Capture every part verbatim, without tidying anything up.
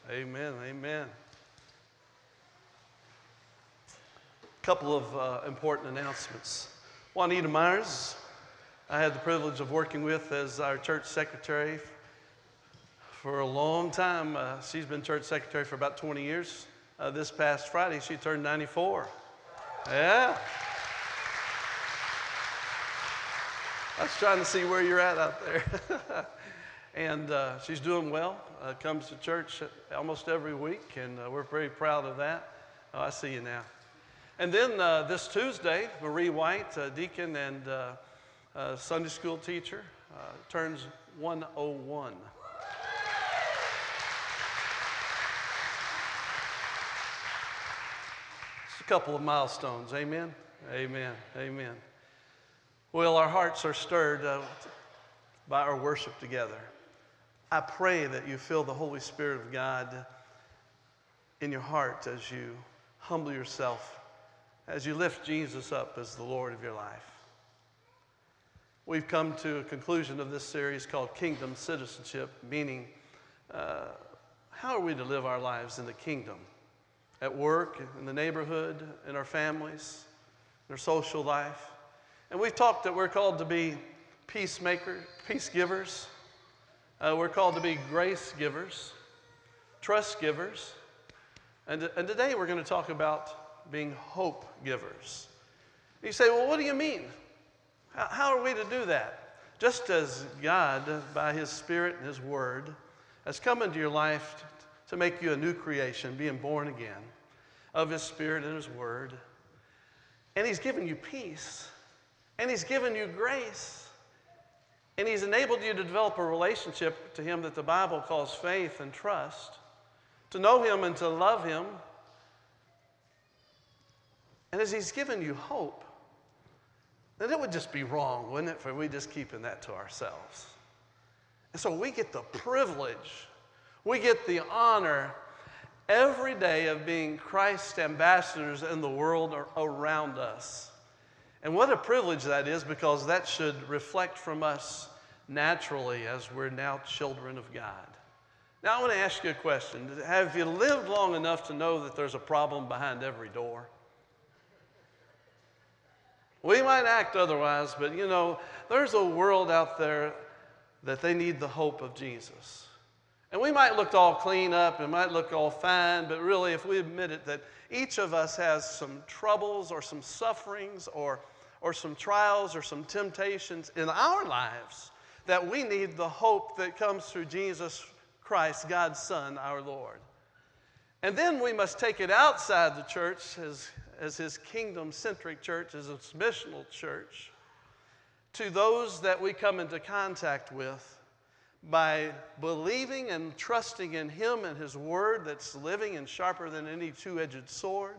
Amen. Amen. A couple of uh, important announcements. Juanita Myers, I had the privilege of working with as our church secretary for a long time. Uh, she's been church secretary for about twenty years. Uh, this past Friday, she turned ninety-four. Yeah. I was trying to see where you're at out there. And uh, she's doing well, uh, comes to church almost every week, and uh, we're very proud of that. Oh, I see you now. And then uh, this Tuesday, Marie White, uh, deacon and uh, uh, Sunday school teacher, uh, turns one oh one. Just a couple of milestones, amen? Amen, amen. Well, our hearts are stirred uh, by our worship together. I pray that you feel the Holy Spirit of God in your heart as you humble yourself, as you lift Jesus up as the Lord of your life. We've come to a conclusion of this series called Kingdom Citizenship, meaning uh, how are we to live our lives in the kingdom? At work, in the neighborhood, in our families, in our social life. And we've talked that we're called to be peacemakers, peace givers. Uh, we're called to be grace givers, trust givers. And, and today we're going to talk about being hope givers. You say, well, what do you mean? How, how are we to do that? Just as God, by His Spirit and His Word, has come into your life to make you a new creation, being born again of His Spirit and His Word, and He's given you peace, and He's given you grace, and He's enabled you to develop a relationship to Him that the Bible calls faith and trust, to know Him and to love Him. And as He's given you hope, then it would just be wrong, wouldn't it, for we just keeping that to ourselves. And so we get the privilege, we get the honor every day of being Christ's ambassadors in the world around us. And what a privilege that is, because that should reflect from us naturally as we're now children of God. Now I want to ask you a question. Have you lived long enough to know that there's a problem behind every door? We might act otherwise, but you know, there's a world out there that they need the hope of Jesus. And we might look all clean up and might look all fine, but really if we admit it, that each of us has some troubles or some sufferings or, or some trials or some temptations in our lives that we need the hope that comes through Jesus Christ, God's Son, our Lord. And then we must take it outside the church as, as His kingdom-centric church, as His missional church, to those that we come into contact with by believing and trusting in Him and His Word that's living and sharper than any two-edged sword,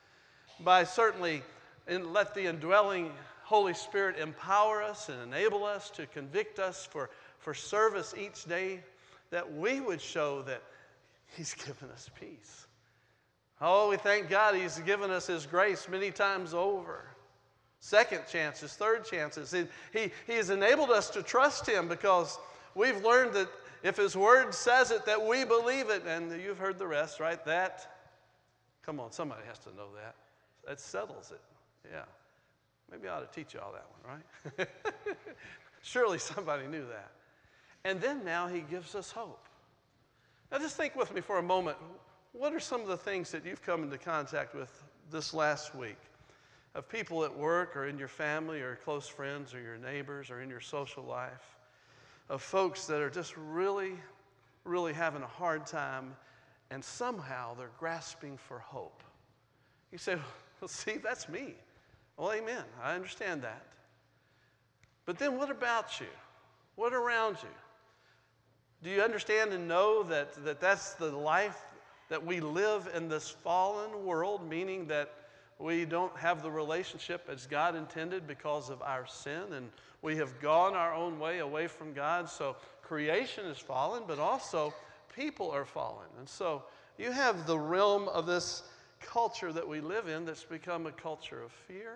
by certainly and let the indwelling Holy Spirit empower us and enable us to convict us for, for service each day, that we would show that He's given us peace. Oh, we thank God He's given us His grace many times over. Second chances, third chances. He, he, he has enabled us to trust Him because we've learned that if His Word says it, that we believe it. And you've heard the rest, right? That, come on, somebody has to know that. That settles it. Yeah. Maybe I ought to teach you all that one, right? Surely somebody knew that. And then now He gives us hope. Now just think with me for a moment. What are some of the things that you've come into contact with this last week? Of people at work or in your family or close friends or your neighbors or in your social life? Of folks that are just really, really having a hard time and somehow they're grasping for hope. You say, well, see, that's me. Well, amen. I understand that. But then what about you? What around you? Do you understand and know that, that that's the life that we live in this fallen world, meaning that we don't have the relationship as God intended because of our sin, and we have gone our own way away from God. So creation is fallen, but also people are fallen. And so you have the realm of this culture that we live in that's become a culture of fear.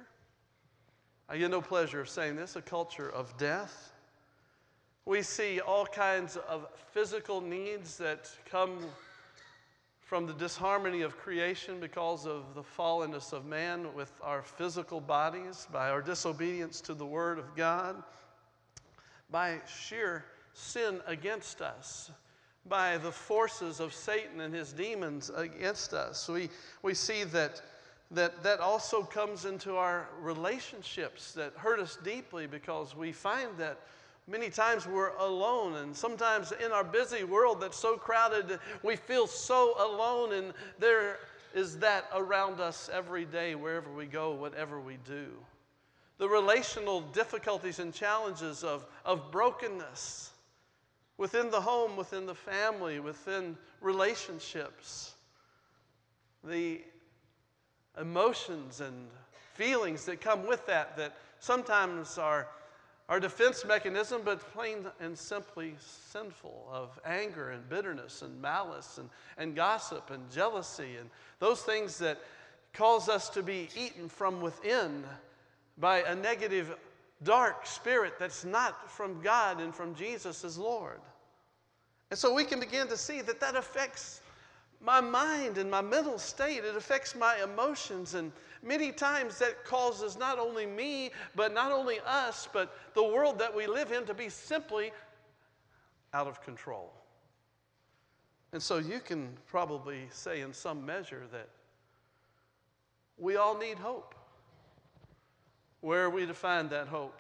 I get no pleasure of saying this, a culture of death. We see all kinds of physical needs that come from the disharmony of creation because of the fallenness of man with our physical bodies, by our disobedience to the Word of God, by sheer sin against us, by the forces of Satan and his demons against us. We, we see that, that that also comes into our relationships that hurt us deeply, because we find that many times we're alone, and sometimes in our busy world that's so crowded, we feel so alone, and there is that around us every day, wherever we go, whatever we do. The relational difficulties and challenges of, of brokenness within the home, within the family, within relationships. The emotions and feelings that come with that, that sometimes are our defense mechanism, but plain and simply sinful, of anger and bitterness and malice and, and gossip and jealousy, and those things that cause us to be eaten from within by a negative, dark spirit that's not from God and from Jesus as Lord. And so we can begin to see that that affects my mind and my mental state. It affects my emotions, and many times that causes not only me, but not only us, but the world that we live in to be simply out of control. And so you can probably say in some measure that we all need hope. Where are we to find that hope?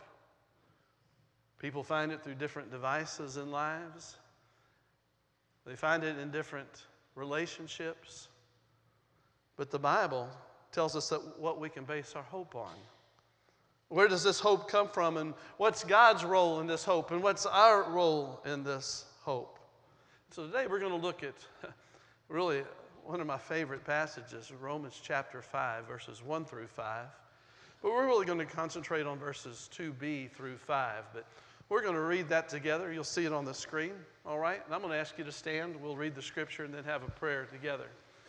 People find it through different devices in lives. They find it in different relationships. But the Bible tells us that what we can base our hope on. Where does this hope come from, and what's God's role in this hope, and what's our role in this hope? So today we're going to look at really one of my favorite passages, Romans chapter five, verses one through five. But we're really going to concentrate on verses two b through five. But we're going to read that together. You'll see it on the screen, all right? And I'm going to ask you to stand. We'll read the scripture and then have a prayer together.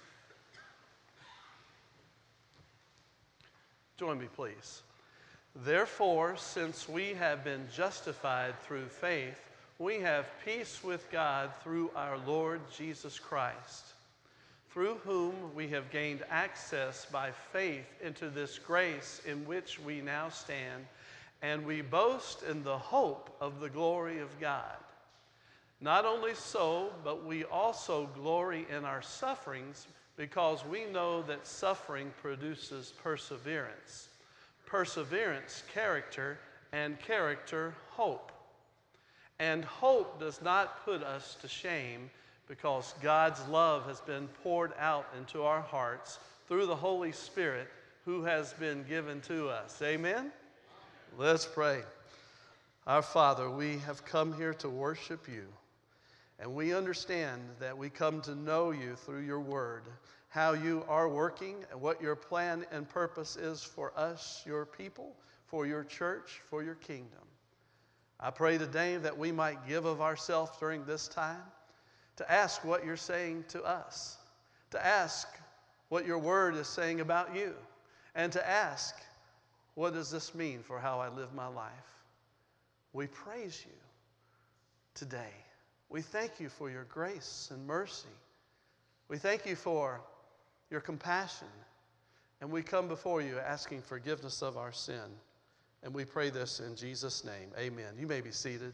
Join me, please. Therefore, since we have been justified through faith, we have peace with God through our Lord Jesus Christ, through whom we have gained access by faith into this grace in which we now stand, and we boast in the hope of the glory of God. Not only so, but we also glory in our sufferings, because we know that suffering produces perseverance. Perseverance, character, and character, hope. And hope does not put us to shame, because God's love has been poured out into our hearts through the Holy Spirit who has been given to us. Amen? Let's pray. Our Father, we have come here to worship you, and we understand that we come to know you through your word, how you are working and what your plan and purpose is for us, your people, for your church, for your kingdom. I pray today that we might give of ourselves during this time, to ask what you're saying to us, to ask what your word is saying about you, and to ask, what does this mean for how I live my life? We praise you today. We thank you for your grace and mercy. We thank you for your compassion, and we come before you asking forgiveness of our sin. And we pray this in Jesus' name. Amen. You may be seated.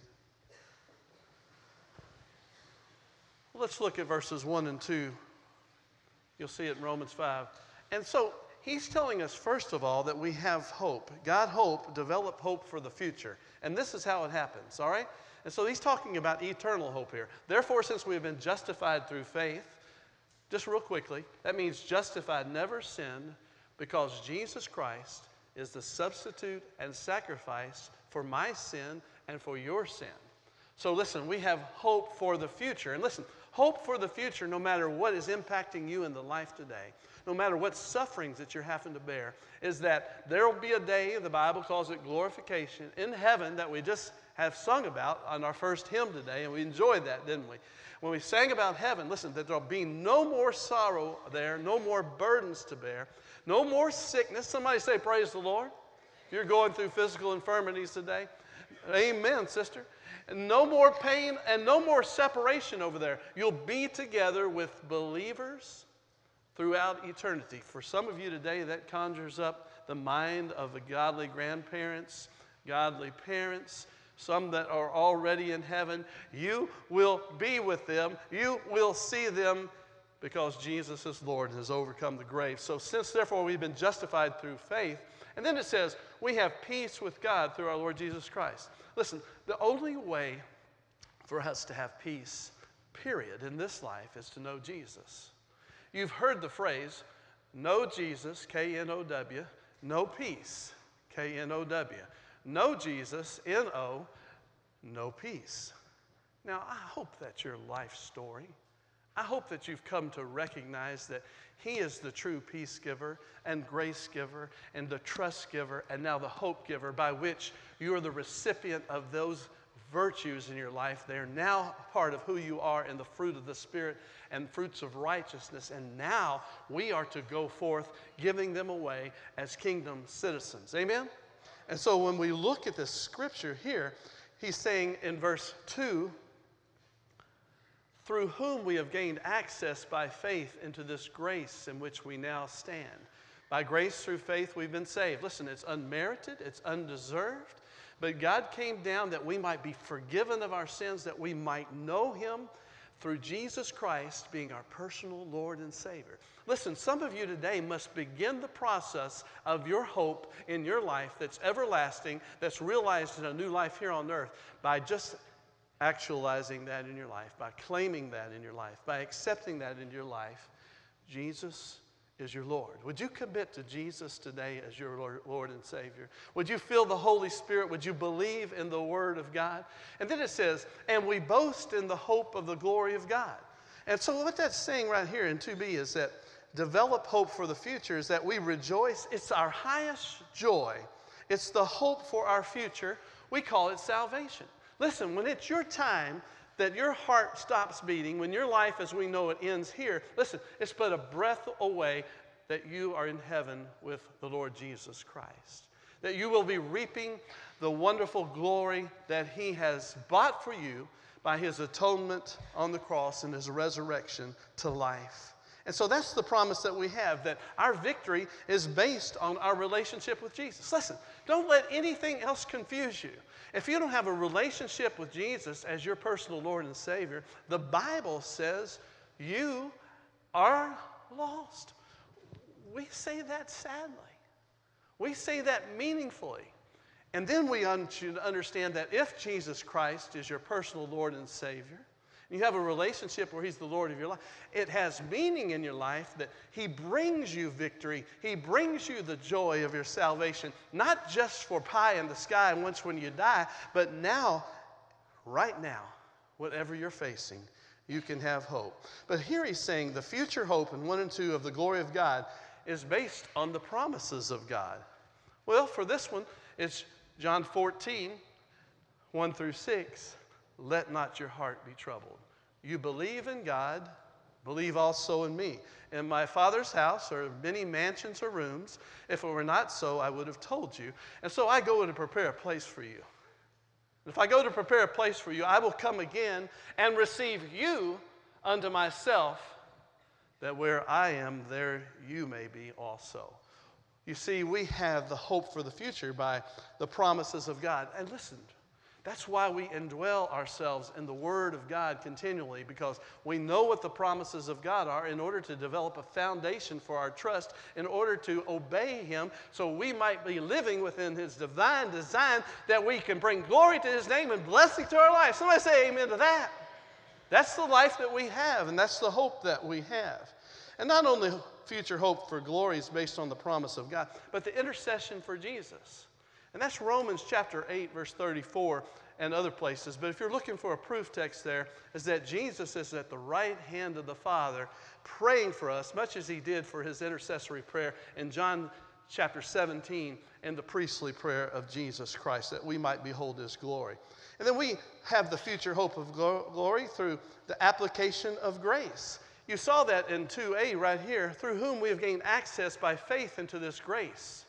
Let's look at verses one and two. You'll see it in Romans five. And so he's telling us, first of all, that we have hope. God hope, develop hope for the future. And this is how it happens, all right? And so he's talking about eternal hope here. Therefore, since we have been justified through faith, just real quickly, that means justified, never sinned, because Jesus Christ is the substitute and sacrifice for my sin and for your sin. So listen, we have hope for the future. And listen, hope for the future, no matter what is impacting you in the life today, no matter what sufferings that you're having to bear, is that there will be a day, the Bible calls it glorification, in heaven that we just have sung about on our first hymn today, and we enjoyed that, didn't we? When we sang about heaven, listen, that there will be no more sorrow there, no more burdens to bear, no more sickness. Somebody say, praise the Lord. If you're going through physical infirmities today, amen, sister. And no more pain and no more separation over there. You'll be together with believers throughout eternity. For some of you today, that conjures up the mind of the godly grandparents, godly parents, some that are already in heaven. You will be with them. You will see them because Jesus is Lord and has overcome the grave. So since therefore we've been justified through faith, and then it says we have peace with God through our Lord Jesus Christ. Listen, the only way for us to have peace, period, in this life is to know Jesus. You've heard the phrase, know Jesus, K N O W, know peace, K N O W. Know Jesus, N O, no peace. Now, I hope that's your life story. I hope that you've come to recognize that He is the true peace giver and grace giver and the trust giver and now the hope giver by which you are the recipient of those virtues in your life. They are now part of who you are in the fruit of the Spirit and fruits of righteousness. And now we are to go forth giving them away as kingdom citizens. Amen? And so when we look at this scripture here, he's saying in verse two, through whom we have gained access by faith into this grace in which we now stand. By grace through faith we've been saved. Listen, it's unmerited, it's undeserved, but God came down that we might be forgiven of our sins, that we might know Him through Jesus Christ being our personal Lord and Savior. Listen, some of you today must begin the process of your hope in your life that's everlasting, that's realized in a new life here on earth by just actualizing that in your life, by claiming that in your life, by accepting that in your life. Jesus is your Lord. Would you commit to Jesus today as your Lord and Savior? Would you feel the Holy Spirit? Would you believe in the Word of God? And then it says, and we boast in the hope of the glory of God. And so what that's saying right here in two B is that develop hope for the future is that we rejoice. It's our highest joy. It's the hope for our future. We call it salvation. Listen, when it's your time that your heart stops beating, when your life as we know it ends here, listen, it's but a breath away that you are in heaven with the Lord Jesus Christ. That you will be reaping the wonderful glory that He has bought for you by His atonement on the cross and His resurrection to life. And so that's the promise that we have, that our victory is based on our relationship with Jesus. Listen, don't let anything else confuse you. If you don't have a relationship with Jesus as your personal Lord and Savior, the Bible says you are lost. We say that sadly. We say that meaningfully. And then we should understand that if Jesus Christ is your personal Lord and Savior, you have a relationship where He's the Lord of your life, it has meaning in your life that He brings you victory. He brings you the joy of your salvation, not just for pie in the sky once when you die, but now, right now, whatever you're facing, you can have hope. But here he's saying the future hope in one and two of the glory of God is based on the promises of God. Well, for this one, it's John fourteen, one through six. Let not your heart be troubled. You believe in God, believe also in me. In my Father's house are many mansions or rooms. If it were not so, I would have told you. And so I go to prepare a place for you. If I go to prepare a place for you, I will come again and receive you unto myself, that where I am, there you may be also. You see, we have the hope for the future by the promises of God. And listen, that's why we indwell ourselves in the Word of God continually, because we know what the promises of God are in order to develop a foundation for our trust, in order to obey Him, so we might be living within His divine design, that we can bring glory to His name and blessing to our life. Somebody say amen to that. That's the life that we have, and that's the hope that we have. And not only future hope for glory is based on the promise of God, but the intercession for Jesus. And that's Romans chapter eight, verse thirty-four, and other places. But if you're looking for a proof text there, is that Jesus is at the right hand of the Father praying for us, much as He did for His intercessory prayer in John chapter seventeen and the priestly prayer of Jesus Christ, that we might behold His glory. And then we have the future hope of glory through the application of grace. You saw that in two A right here, through whom we have gained access by faith into this grace.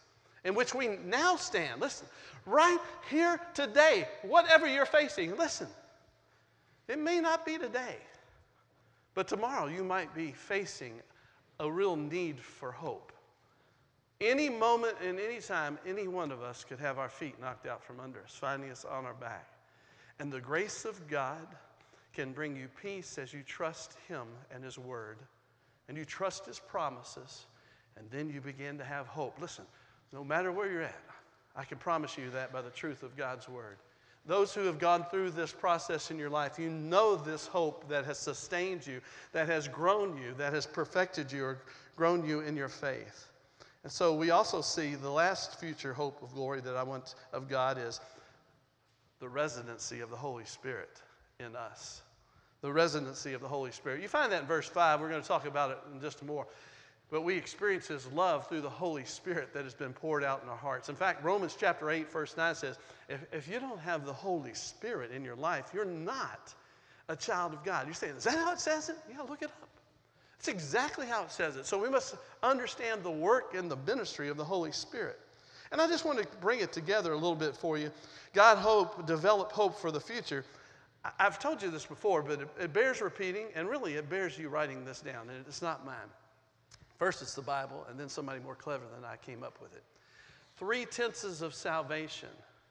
in which we now stand. Listen, right here today, whatever you're facing, listen, it may not be today, but tomorrow you might be facing a real need for hope. Any moment and any time, any one of us could have our feet knocked out from under us, finding us on our back. And the grace of God can bring you peace as you trust Him and His Word, and you trust His promises, and then you begin to have hope. Listen, no matter where you're at, I can promise you that by the truth of God's Word. Those who have gone through this process in your life, you know this hope that has sustained you, that has grown you, that has perfected you or grown you in your faith. And so we also see the last future hope of glory that I want of God is the residency of the Holy Spirit in us. The residency of the Holy Spirit. You find that in verse five. We're going to talk about it in just more. But we experience His love through the Holy Spirit that has been poured out in our hearts. In fact, Romans chapter eight, verse nine says, if, if you don't have the Holy Spirit in your life, you're not a child of God. You're saying, is that how it says it? Yeah, look it up. It's exactly how it says it. So we must understand the work and the ministry of the Holy Spirit. And I just want to bring it together a little bit for you. God hope, develop hope for the future. I, I've told you this before, but it, it bears repeating, and really it bears you writing this down, and it's not mine. First, it's the Bible, and then somebody more clever than I came up with it. Three tenses of salvation: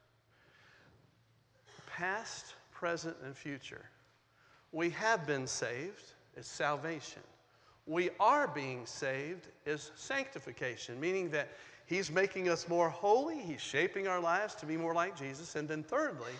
past, present, and future. We have been saved is salvation. We are being saved is sanctification, meaning that He's making us more holy. He's shaping our lives to be more like Jesus. And then thirdly,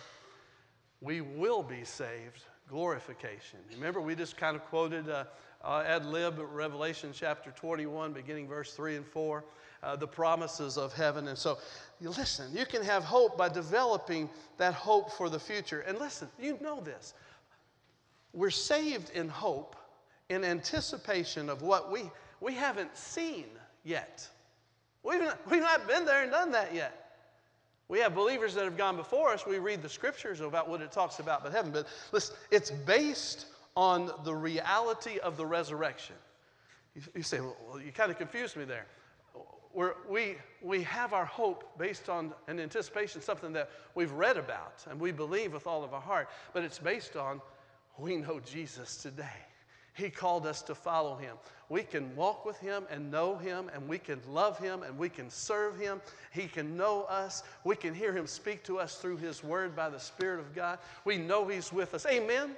we will be saved, glorification. Remember, we just kind of quoted uh, uh, ad lib Revelation chapter twenty-one, beginning verse three and four, uh, the promises of heaven. And so, you listen, you can have hope by developing that hope for the future. And listen, you know this. We're saved in hope, in anticipation of what we, we haven't seen yet. We've not, we've not been there and done that yet. We have believers that have gone before us. We read the scriptures about what it talks about but heaven. But listen, it's based on the reality of the resurrection. You, you say, well, you kind of confused me there. We're, we, we have our hope based on an anticipation, something that we've read about and we believe with all of our heart. But it's based on we know Jesus today. He called us to follow Him. We can walk with Him and know Him, and we can love Him, and we can serve Him. He can know us. We can hear Him speak to us through His Word by the Spirit of God. We know He's with us. Amen?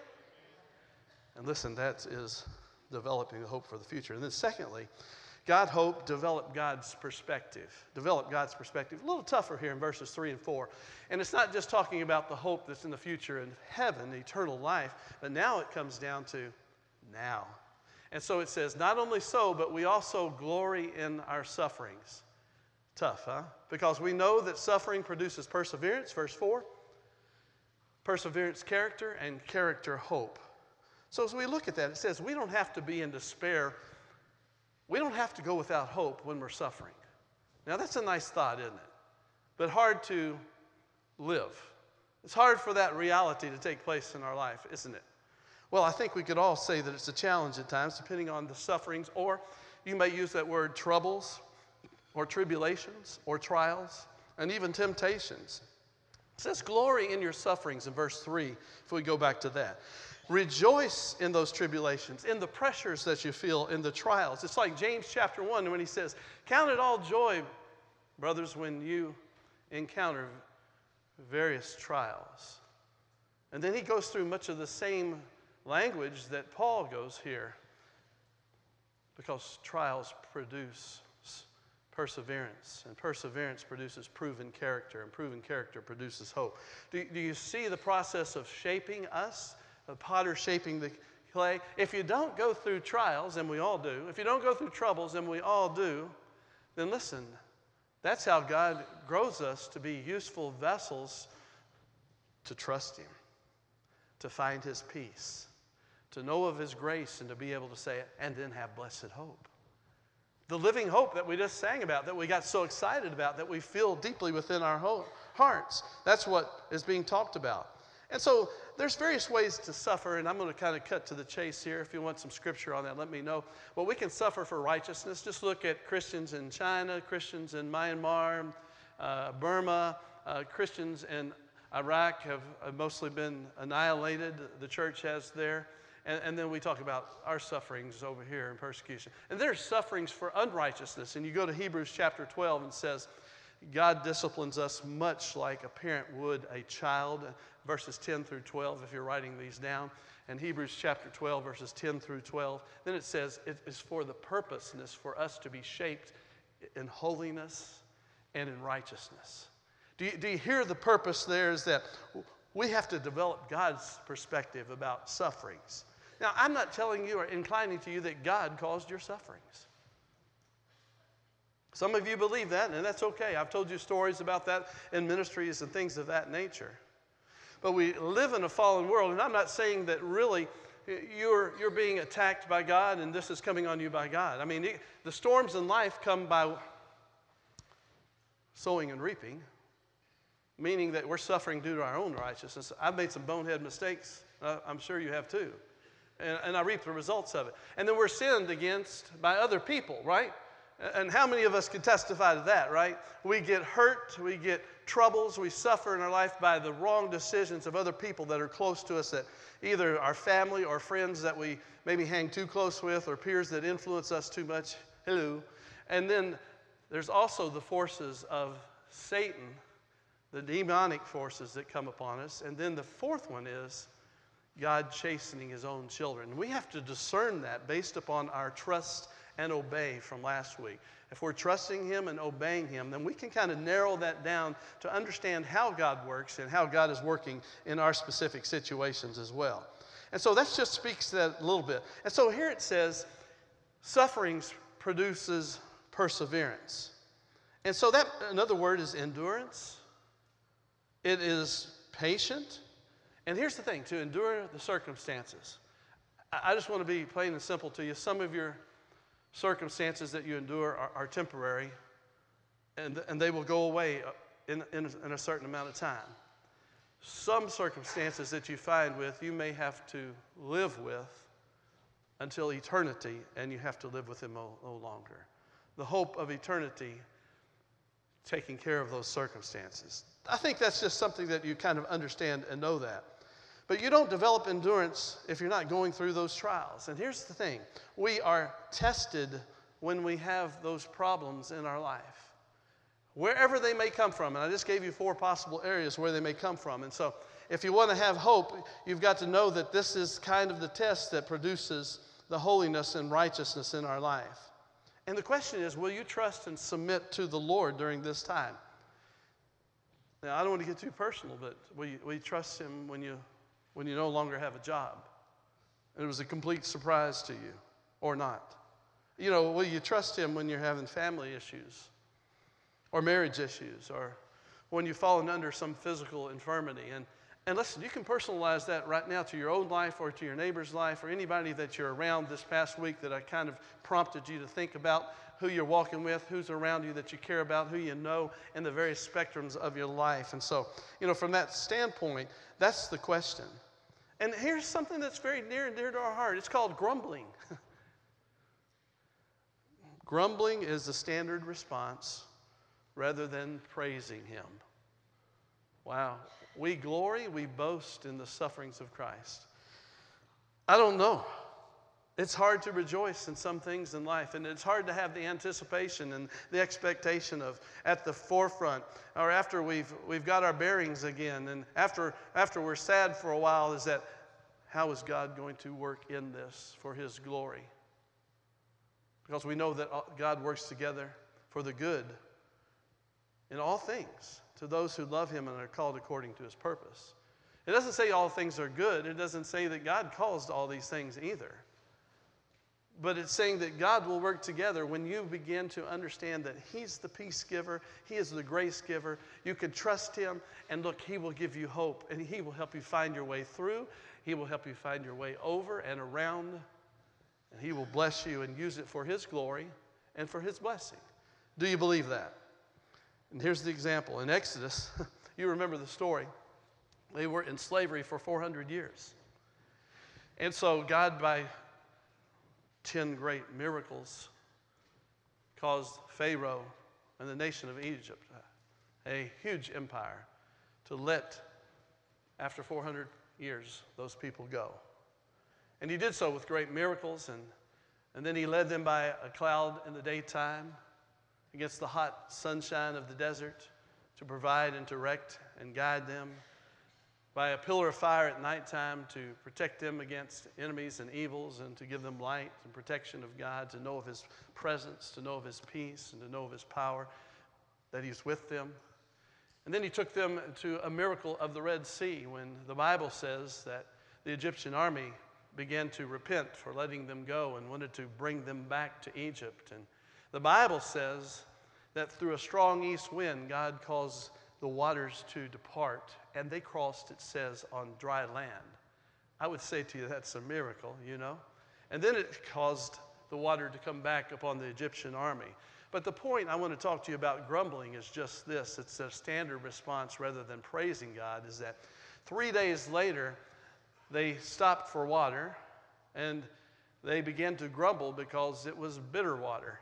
And listen, that is developing the hope for the future. And then secondly, God hope, develop God's perspective. Develop God's perspective. A little tougher here in verses three and four. And it's not just talking about the hope that's in the future in heaven, eternal life, but now it comes down to now. And so it says, not only so, but we also glory in our sufferings. Tough, huh? Because we know that suffering produces perseverance, verse four. Perseverance, character, and character, hope. So as we look at that, it says we don't have to be in despair. We don't have to go without hope when we're suffering. Now that's a nice thought, isn't it? But hard to live. It's hard for that reality to take place in our life, isn't it? Well, I think we could all say that it's a challenge at times, depending on the sufferings, or you may use that word troubles, or tribulations, or trials, and even temptations. It says, glory in your sufferings in verse three, if we go back to that. Rejoice in those tribulations, in the pressures that you feel, in the trials. It's like James chapter one when he says, count it all joy, brothers, when you encounter various trials. And then he goes through much of the same language that Paul goes here, because trials produce perseverance, and perseverance produces proven character, and proven character produces hope. Do, do you see the process of shaping us, the potter shaping the clay? If you don't go through trials, and we all do, if you don't go through troubles, and we all do, then listen, that's how God grows us to be useful vessels to trust Him, to find His peace, to know of His grace, and to be able to say it, and then have blessed hope. The living hope that we just sang about, that we got so excited about, that we feel deeply within our hearts. That's what is being talked about. And so there's various ways to suffer, and I'm going to kind of cut to the chase here. If you want some scripture on that, let me know. Well, we can suffer for righteousness. Just look at Christians in China, Christians in Myanmar, uh, Burma. Uh, Christians in Iraq have, have mostly been annihilated. The church has there. And, and then we talk about our sufferings over here in persecution. And there's sufferings for unrighteousness. And you go to Hebrews chapter twelve and it says, God disciplines us much like a parent would a child. Verses ten through twelve, if you're writing these down. And Hebrews chapter twelve, verses ten through twelve. Then it says it is for the purposeness for us to be shaped in holiness and in righteousness. Do you, do you hear the purpose there is that we have to develop God's perspective about sufferings. Now, I'm not telling you or inclining to you that God caused your sufferings. Some of you believe that, and that's okay. I've told you stories about that in ministries and things of that nature. But we live in a fallen world, and I'm not saying that really you're, you're being attacked by God and this is coming on you by God. I mean, the storms in life come by sowing and reaping, meaning that we're suffering due to our own righteousness. I've made some bonehead mistakes. Uh, I'm sure you have too. And, and I reap the results of it. And then we're sinned against by other people, right? And how many of us can testify to that, right? We get hurt, we get troubles, we suffer in our life by the wrong decisions of other people that are close to us, that either our family or friends that we maybe hang too close with, or peers that influence us too much. Hello. And then there's also the forces of Satan, the demonic forces that come upon us. And then the fourth one is God chastening his own children. We have to discern that based upon our trust and obey from last week. If we're trusting him and obeying him, then we can kind of narrow that down to understand how God works and how God is working in our specific situations as well. And so that just speaks to that a little bit. And so here it says, sufferings produces perseverance. And so that, another word is endurance. It is patient. And here's the thing, to endure the circumstances. I just want to be plain and simple to you. Some of your circumstances that you endure are, are temporary, and, and they will go away in, in, in a certain amount of time. Some circumstances that you find with, you may have to live with until eternity, and you have to live with them no, no longer. The hope of eternity taking care of those circumstances. I think that's just something that you kind of understand and know that. But you don't develop endurance if you're not going through those trials. And here's the thing. We are tested when we have those problems in our life, wherever they may come from. And I just gave you four possible areas where they may come from. And so if you want to have hope, you've got to know that this is kind of the test that produces the holiness and righteousness in our life. And the question is, will you trust and submit to the Lord during this time? Now, I don't want to get too personal, but will you, will you trust him when you when you no longer have a job? It was a complete surprise to you, or not? You know, will you trust him when you're having family issues, or marriage issues, or when you've fallen under some physical infirmity? And, and listen, you can personalize that right now to your own life or to your neighbor's life or anybody that you're around this past week that I kind of prompted you to think about who you're walking with, who's around you that you care about, who you know, and the various spectrums of your life. And so, you know, from that standpoint, that's the question. And here's something that's very near and dear to our heart. It's called grumbling. Grumbling is the standard response rather than praising him. Wow. We glory, we boast in the sufferings of Christ. I don't know. It's hard to rejoice in some things in life, and it's hard to have the anticipation and the expectation of at the forefront, or after we've we've got our bearings again, and after after we're sad for a while, is that how is God going to work in this for his glory? Because we know that God works together for the good in all things to those who love him and are called according to his purpose. It doesn't say all things are good. It doesn't say that God caused all these things either. But it's saying that God will work together when you begin to understand that he's the peace giver, he is the grace giver. You can trust him, and look, he will give you hope, and he will help you find your way through. He will help you find your way over and around, and he will bless you and use it for his glory and for his blessing. Do you believe that? And here's the example. In Exodus, you remember the story. They were in slavery for four hundred years. And so God, by ten great miracles, caused Pharaoh and the nation of Egypt a huge empire, to let, after four hundred years, those people go. And he did so with great miracles, and, and then he led them by a cloud in the daytime against the hot sunshine of the desert to provide and direct and guide them, by a pillar of fire at nighttime to protect them against enemies and evils, and to give them light and protection of God, to know of his presence, to know of his peace, and to know of his power, that he's with them. And then he took them to a miracle of the Red Sea, when the Bible says that the Egyptian army began to repent for letting them go and wanted to bring them back to Egypt. And the Bible says that through a strong east wind, God caused the waters to depart, and they crossed, it says, on dry land. I would say to you that's a miracle, you know. And then it caused the water to come back upon the Egyptian army. But the point I want to talk to you about grumbling is just this. It's a standard response rather than praising God, is that three days later, they stopped for water, and they began to grumble because it was bitter water.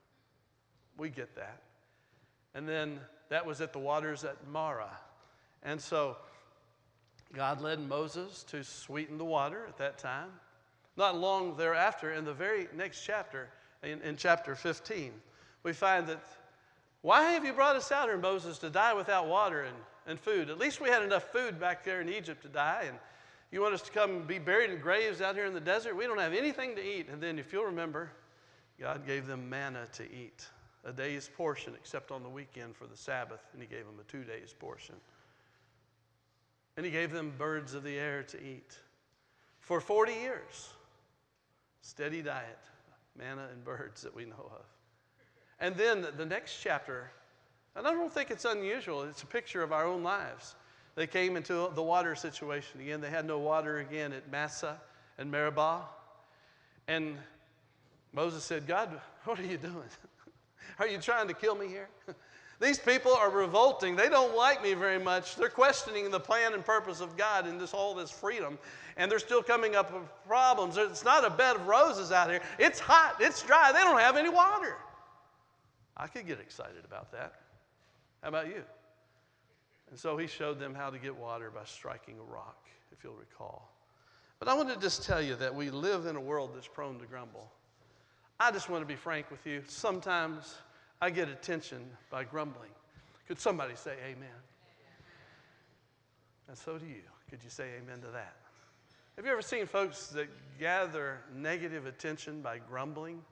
We get that. And then that was at the waters at Marah. And so God led Moses to sweeten the water at that time. Not long thereafter, in the very next chapter, in, in chapter fifteen, we find that, why have you brought us out here, Moses, to die without water and, and food? At least we had enough food back there in Egypt to die, and you want us to come and be buried in graves out here in the desert? We don't have anything to eat. And then, if you'll remember, God gave them manna to eat, a day's portion, except on the weekend for the Sabbath, and he gave them a two days portion. And he gave them birds of the air to eat. For forty years, steady diet, manna and birds that we know of. And then the next chapter, and I don't think it's unusual, it's a picture of our own lives. They came into the water situation again. They had no water again at Massah and Meribah. And Moses said, God, what are you doing? Are you trying to kill me here? These people are revolting. They don't like me very much. They're questioning the plan and purpose of God in this all this freedom. And they're still coming up with problems. It's not a bed of roses out here. It's hot. It's dry. They don't have any water. I could get excited about that. How about you? And so he showed them how to get water by striking a rock, if you'll recall. But I want to just tell you that we live in a world that's prone to grumble. I just want to be frank with you. Sometimes I get attention by grumbling. Could somebody say amen? And so do you. Could you say amen to that? Have you ever seen folks that gather negative attention by grumbling?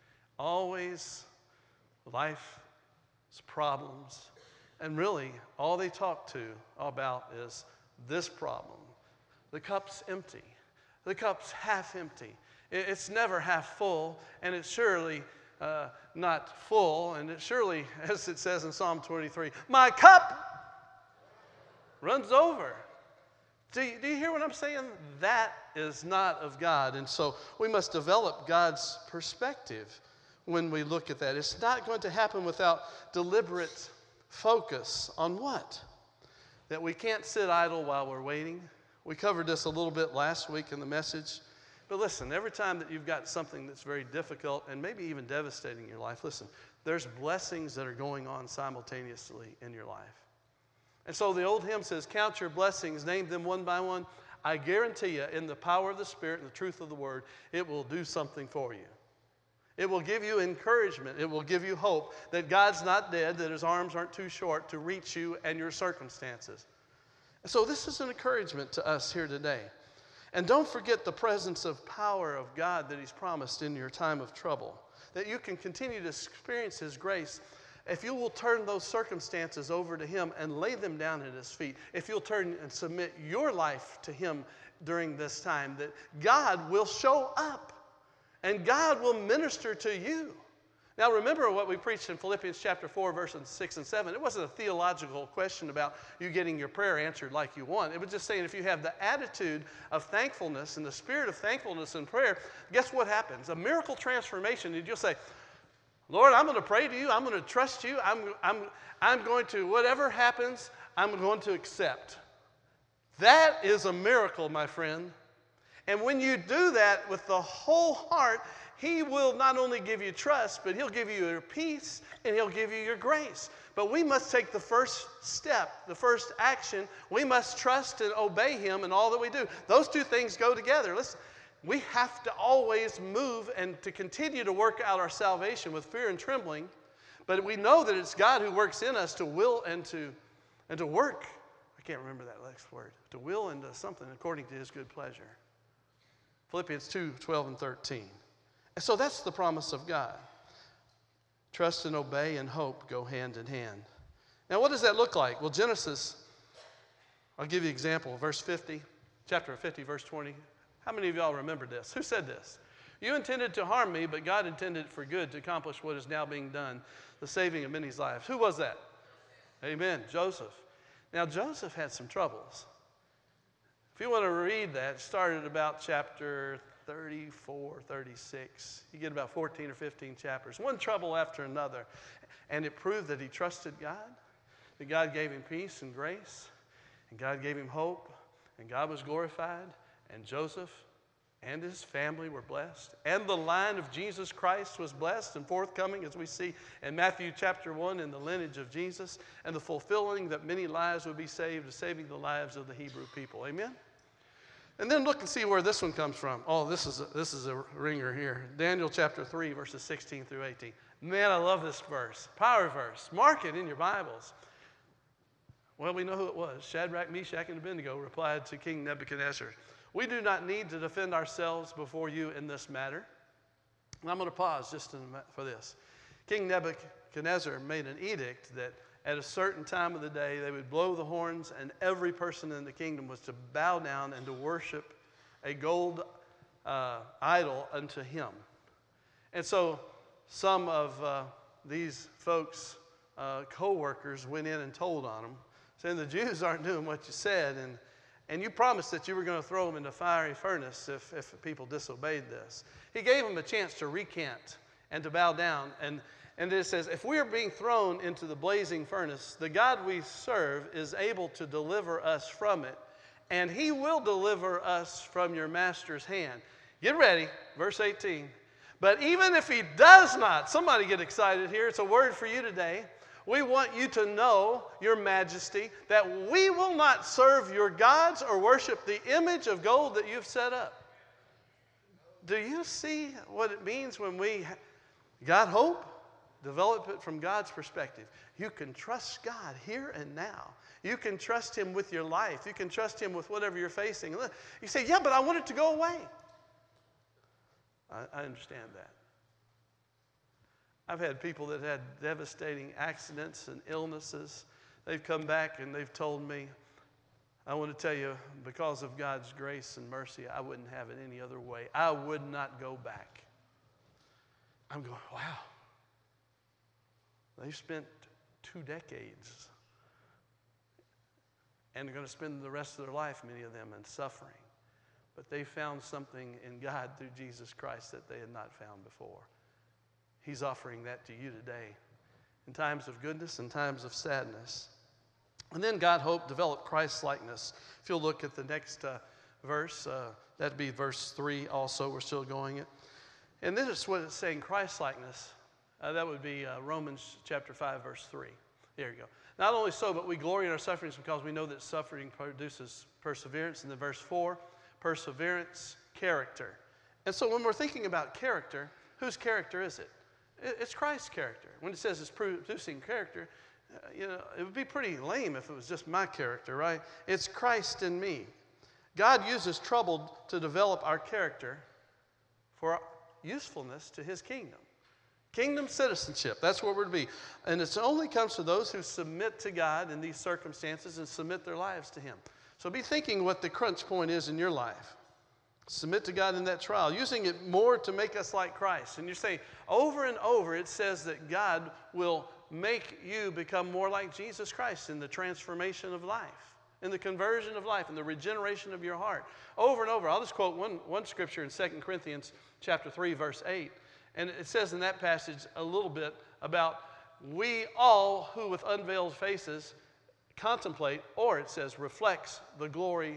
Always life's problems. And really, all they talk to about is this problem. The cup's empty. The cup's half empty. It's never half full, and it's surely uh, not full, and it surely, as it says in Psalm twenty-three, my cup runs over. Do you, do you hear what I'm saying? That is not of God, and so we must develop God's perspective when we look at that. It's not going to happen without deliberate focus on what? That we can't sit idle while we're waiting. We covered this a little bit last week in the message. But listen, every time that you've got something that's very difficult and maybe even devastating in your life, listen, there's blessings that are going on simultaneously in your life. And so the old hymn says, count your blessings, name them one by one. I guarantee you, in the power of the Spirit and the truth of the Word, it will do something for you. It will give you encouragement. It will give you hope that God's not dead, that his arms aren't too short to reach you and your circumstances. And so this is an encouragement to us here today. And don't forget the presence of power of God that he's promised in your time of trouble, that you can continue to experience his grace if you will turn those circumstances over to him and lay them down at his feet. If you'll turn and submit your life to him during this time, that God will show up and God will minister to you. Now remember what we preached in Philippians chapter four, verses six and seven. It wasn't a theological question about you getting your prayer answered like you want. It was just saying if you have the attitude of thankfulness and the spirit of thankfulness in prayer, guess what happens? A miracle transformation. And you'll say, Lord, I'm going to pray to you. I'm going to trust you. I'm, I'm, I'm going to, whatever happens, I'm going to accept. That is a miracle, my friend. And when you do that with the whole heart, he will not only give you trust, but he'll give you your peace and he'll give you your grace. But we must take the first step, the first action. We must trust and obey him in all that we do. Those two things go together. Listen, we have to always move and to continue to work out our salvation with fear and trembling. But we know that it's God who works in us to will and to, and to work. I can't remember that next word. To will and to something according to his good pleasure. Philippians two, twelve and thirteen. And so that's the promise of God. Trust and obey and hope go hand in hand. Now what does that look like? Well, Genesis, I'll give you an example. Verse fifty, chapter fifty, verse twenty. How many of y'all remember this? Who said this? You intended to harm me, but God intended it for good to accomplish what is now being done, the saving of many lives. Who was that? Amen. Joseph. Now Joseph had some troubles. If you want to read that, it started about chapter thirty-four, thirty-six. You get about fourteen or fifteen chapters. One trouble after another. And it proved that he trusted God, that God gave him peace and grace, and God gave him hope, and God was glorified, and Joseph and his family were blessed, and the line of Jesus Christ was blessed and forthcoming, as we see in Matthew chapter one, in the lineage of Jesus, and the fulfilling that many lives would be saved, saving the lives of the Hebrew people. Amen? And then look and see where this one comes from. Oh, this is a, this is a ringer here. Daniel chapter three, verses sixteen through eighteen. Man, I love this verse. Power verse. Mark it in your Bibles. Well, we know who it was. Shadrach, Meshach, and Abednego replied to King Nebuchadnezzar, we do not need to defend ourselves before you in this matter. And I'm going to pause just in a, for this. King Nebuchadnezzar made an edict that at a certain time of the day they would blow the horns and every person in the kingdom was to bow down and to worship a gold uh, idol unto him. And so some of uh, these folks, uh, co-workers, went in and told on them, saying the Jews aren't doing what you said, and And you promised that you were going to throw them into a fiery furnace if, if people disobeyed this. He gave them a chance to recant and to bow down. And, and it says, if we are being thrown into the blazing furnace, the God we serve is able to deliver us from it, and he will deliver us from your master's hand. Get ready, verse eighteen. But even if he does not, somebody get excited here. It's a word for you today. We want you to know, your majesty, that we will not serve your gods or worship the image of gold that you've set up. Do you see what it means when we got hope? Develop it from God's perspective. You can trust God here and now. You can trust him with your life. You can trust him with whatever you're facing. You say, yeah, but I want it to go away. I, I understand that. I've had people that had devastating accidents and illnesses. They've come back and they've told me, I want to tell you, because of God's grace and mercy, I wouldn't have it any other way. I would not go back. I'm going, wow. They've spent two decades and they're going to spend the rest of their life, many of them, in suffering. But they found something in God through Jesus Christ that they had not found before. He's offering that to you today in times of goodness and times of sadness. And then God hoped develop Christ-likeness. If you'll look at the next uh, verse, uh, that'd be verse three also. We're still going it. And this is what it's saying, Christ-likeness. Uh, that would be uh, Romans chapter five, verse three. There you go. Not only so, but we glory in our sufferings because we know that suffering produces perseverance. And then verse four, perseverance, character. And so when we're thinking about character, whose character is it? It's Christ's character. When it says it's producing character, uh, you know, it would be pretty lame if it was just my character, right? It's Christ in me. God uses trouble to develop our character for usefulness to his kingdom. Kingdom citizenship, that's what we're to be. And it only comes to those who submit to God in these circumstances and submit their lives to him. So be thinking what the crunch point is in your life. Submit to God in that trial, using it more to make us like Christ. And you're saying, over and over, it says that God will make you become more like Jesus Christ in the transformation of life, in the conversion of life, in the regeneration of your heart. Over and over. I'll just quote one, one scripture in Second Corinthians chapter three, verse eight. And it says in that passage a little bit about we all who with unveiled faces contemplate, or it says reflects the glory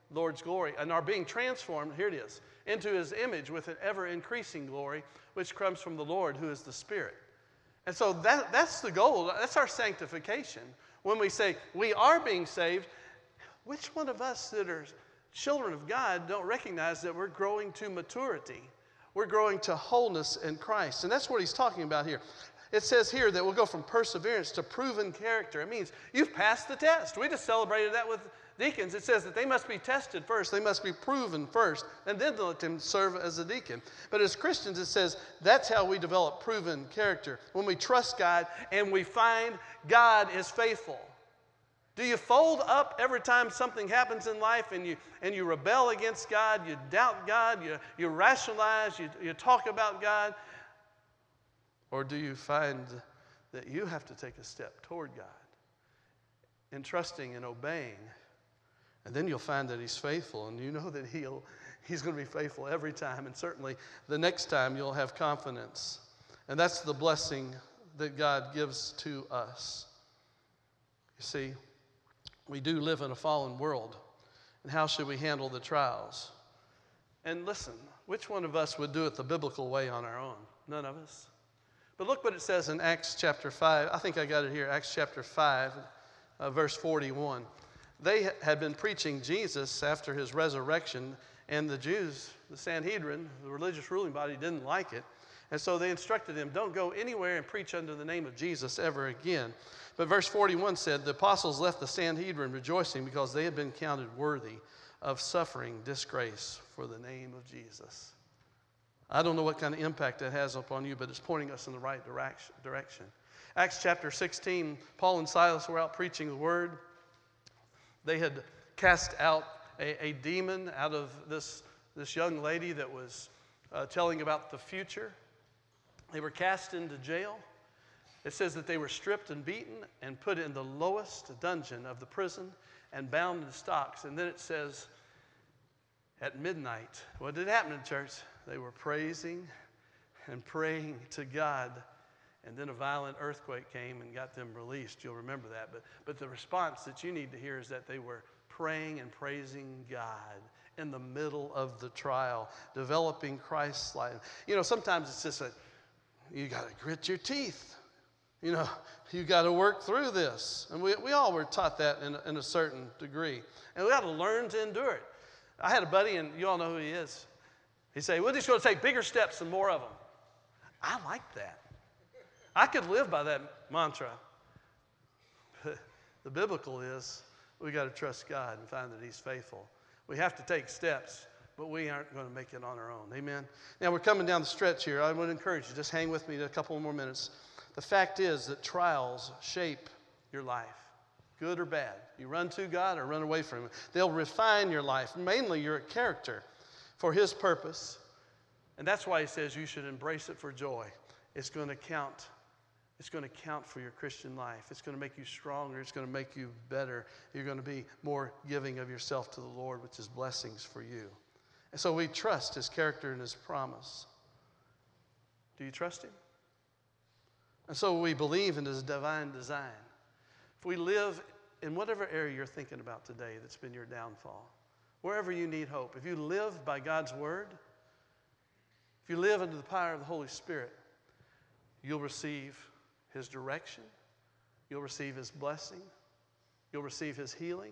Lord's glory and are being transformed, here it is, into his image with an ever-increasing glory, which comes from the Lord, who is the Spirit. And so that, that's the goal. That's our sanctification. When we say we are being saved, which one of us that are children of God don't recognize that we're growing to maturity? We're growing to wholeness in Christ. And that's what he's talking about here. It says here that we'll go from perseverance to proven character. It means you've passed the test. We just celebrated that with deacons. It says that they must be tested first. They must be proven first, and then let them serve as a deacon. But as Christians, it says that's how we develop proven character. When we trust God and we find God is faithful. Do you fold up every time something happens in life and you, and you rebel against God, you doubt God, you, you rationalize, you, you talk about God? Or do you find that you have to take a step toward God in trusting and obeying? And then you'll find that he's faithful, and you know that he'll, he's going to be faithful every time, and certainly the next time you'll have confidence. And that's the blessing that God gives to us. You see, we do live in a fallen world, and how should we handle the trials? And listen, which one of us would do it the biblical way on our own? None of us. But look what it says in Acts chapter five. I think I got it here, Acts chapter five, uh, verse forty-one. They had been preaching Jesus after his resurrection, and the Jews, the Sanhedrin, the religious ruling body, didn't like it. And so they instructed him, don't go anywhere and preach under the name of Jesus ever again. But verse forty-one said, the apostles left the Sanhedrin rejoicing because they had been counted worthy of suffering disgrace for the name of Jesus. I don't know what kind of impact that has upon you, but it's pointing us in the right direction. Acts chapter sixteen, Paul and Silas were out preaching the word. They had cast out a, a demon out of this, this young lady that was uh, telling about the future. They were cast into jail. It says that they were stripped and beaten and put in the lowest dungeon of the prison and bound in stocks. And then it says, at midnight, what did happen in church? They were praising and praying to God. And then a violent earthquake came and got them released. You'll remember that. But, but the response that you need to hear is that they were praying and praising God in the middle of the trial, developing Christ-like. You know, sometimes it's just a, you got to grit your teeth. You know, you got to work through this. And we, we all were taught that in, in a certain degree. And we got to learn to endure it. I had a buddy, and you all know who he is. He said, we're just going to take bigger steps and more of them. I like that. I could live by that mantra. The biblical is we got to trust God and find that he's faithful. We have to take steps, but we aren't going to make it on our own. Amen? Now, we're coming down the stretch here. I would encourage you, just hang with me a couple more minutes. The fact is that trials shape your life, good or bad. You run to God or run away from him. They'll refine your life, mainly your character, for his purpose. And that's why he says you should embrace it for joy. It's going to count. It's going to count for your Christian life. It's going to make you stronger. It's going to make you better. You're going to be more giving of yourself to the Lord, which is blessings for you. And so we trust his character and his promise. Do you trust him? And so we believe in his divine design. If we live in whatever area you're thinking about today that's been your downfall, wherever you need hope, if you live by God's word, if you live under the power of the Holy Spirit, you'll receive his direction. You'll receive his blessing. You'll receive his healing.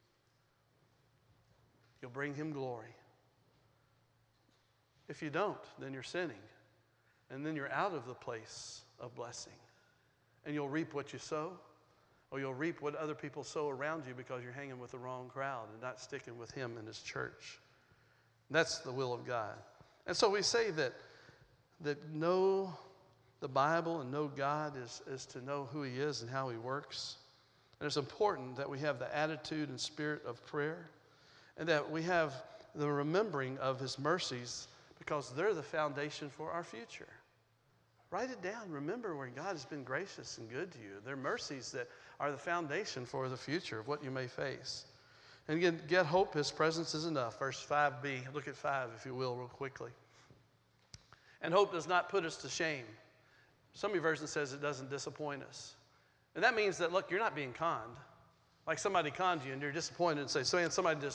You'll bring him glory. If you don't, then you're sinning. And then you're out of the place of blessing. And you'll reap what you sow, or you'll reap what other people sow around you because you're hanging with the wrong crowd and not sticking with him and his church. That's the will of God. And so we say that, that know the Bible and know God is, is to know who he is and how he works. And it's important that we have the attitude and spirit of prayer, and that we have the remembering of his mercies, because they're the foundation for our future. Write it down. Remember where God has been gracious and good to you. They're mercies that are the foundation for the future of what you may face. And again, get hope. His presence is enough. Verse five b. Look at five, if you will, real quickly. And hope does not put us to shame. Some of your version says it doesn't disappoint us. And that means that, look, you're not being conned. Like somebody conned you and you're disappointed and say, so man, somebody just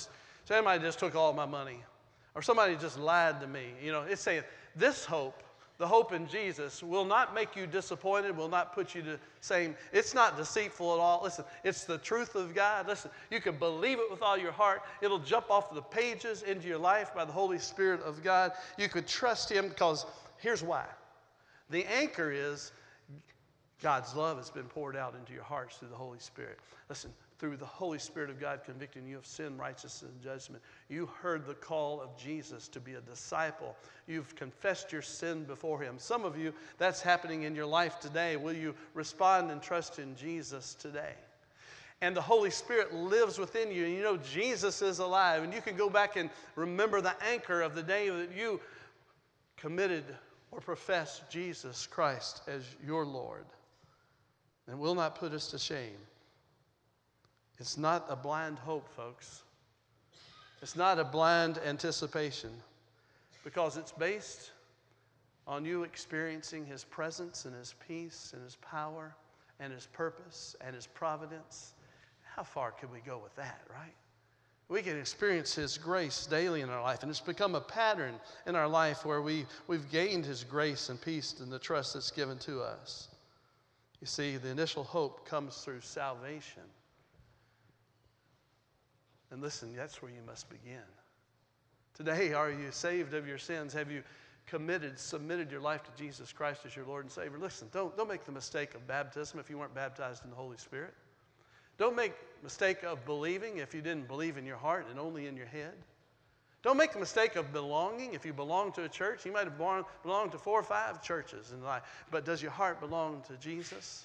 Somebody just took all my money. Or somebody just lied to me. You know, it's saying this hope, the hope in Jesus, will not make you disappointed, will not put you to shame. It's not deceitful at all. Listen, it's the truth of God. Listen, you can believe it with all your heart. It'll jump off the pages into your life by the Holy Spirit of God. You could trust Him because here's why. The anchor is God's love has been poured out into your hearts through the Holy Spirit. Listen, through the Holy Spirit of God convicting you of sin, righteousness, and judgment. You heard the call of Jesus to be a disciple. You've confessed your sin before Him. Some of you, that's happening in your life today. Will you respond and trust in Jesus today? And the Holy Spirit lives within you. And you know Jesus is alive. And you can go back and remember the anchor of the day that you committed or professed Jesus Christ as your Lord. And will not put us to shame. It's not a blind hope, folks. It's not a blind anticipation because it's based on you experiencing His presence and His peace and His power and His purpose and His providence. How far can we go with that, right? We can experience His grace daily in our life, and it's become a pattern in our life where we, we've gained His grace and peace and the trust that's given to us. You see, the initial hope comes through salvation. And listen, that's where you must begin. Today, are you saved of your sins? Have you committed, submitted your life to Jesus Christ as your Lord and Savior? Listen, don't, don't make the mistake of baptism if you weren't baptized in the Holy Spirit. Don't make the mistake of believing if you didn't believe in your heart and only in your head. Don't make the mistake of belonging if you belong to a church. You might have belonged, belonged to four or five churches in life, but does your heart belong to Jesus?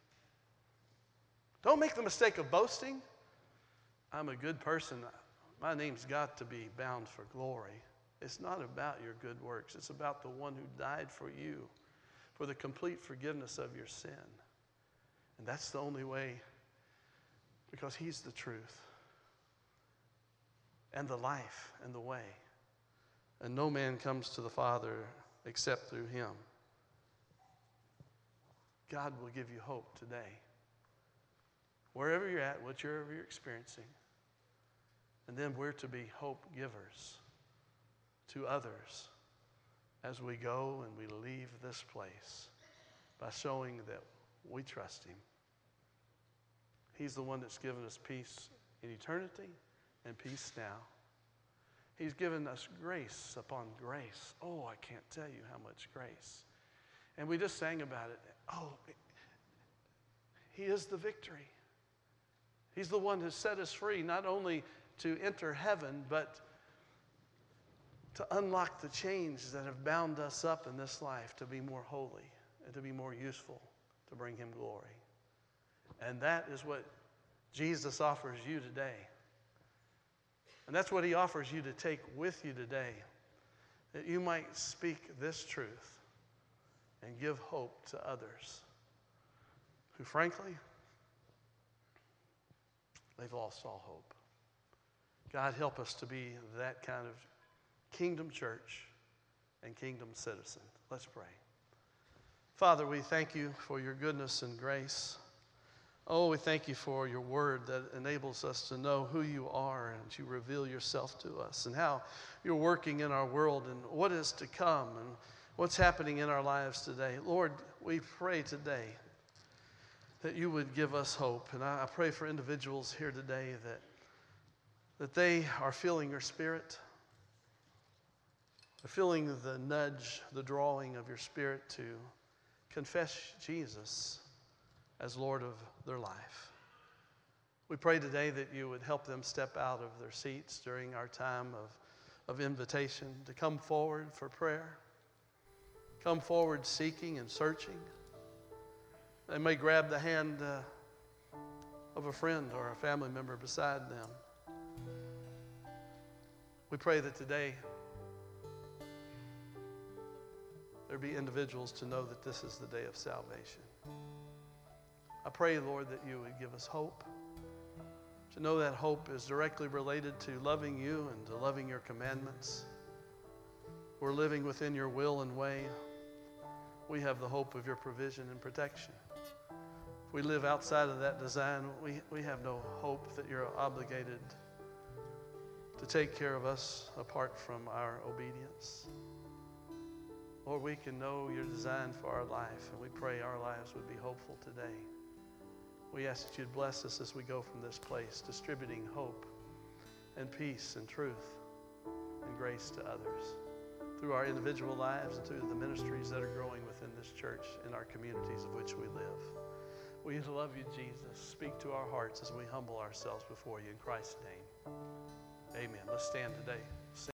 Don't make the mistake of boasting. I'm a good person. My name's got to be bound for glory. It's not about your good works. It's about the one who died for you for the complete forgiveness of your sin. And that's the only way, because He's the truth and the life and the way. And no man comes to the Father except through Him. God will give you hope today. Wherever you're at, whatever you're experiencing. And then we're to be hope givers to others as we go and we leave this place by showing that we trust Him. He's the one that's given us peace in eternity and peace now. He's given us grace upon grace. Oh, I can't tell you how much grace. And we just sang about it. Oh, He is the victory. He's the one who set us free, not only to enter heaven, but to unlock the chains that have bound us up in this life to be more holy and to be more useful, to bring Him glory. And that is what Jesus offers you today. And that's what He offers you to take with you today, that you might speak this truth and give hope to others who, frankly, they've lost all hope. God, help us to be that kind of kingdom church and kingdom citizen. Let's pray. Father, we thank You for Your goodness and grace. Oh, we thank You for Your word that enables us to know who You are and to reveal Yourself to us and how You're working in our world and what is to come and what's happening in our lives today. Lord, we pray today that You would give us hope. And I pray for individuals here today that that they are feeling Your Spirit. They're feeling the nudge, the drawing of Your Spirit to confess Jesus as Lord of their life. We pray today that You would help them step out of their seats during our time of, of invitation to come forward for prayer, come forward seeking and searching. They may grab the hand uh, of a friend or a family member beside them. We pray that today there be individuals to know that this is the day of salvation. I pray, Lord, that You would give us hope, to know that hope is directly related to loving You and to loving Your commandments. We're living within Your will and way. We have the hope of Your provision and protection. If we live outside of that design, we, we have no hope that You're obligated to take care of us apart from our obedience. Lord, we can know your design for our life, and we pray our lives would be hopeful today. We ask that you'd bless us as we go from this place, distributing hope and peace and truth and grace to others through our individual lives and through the ministries that are growing within this church and our communities of which we live. We love you, Jesus. Speak to our hearts as we humble ourselves before you in Christ's name. Amen. Let's stand today.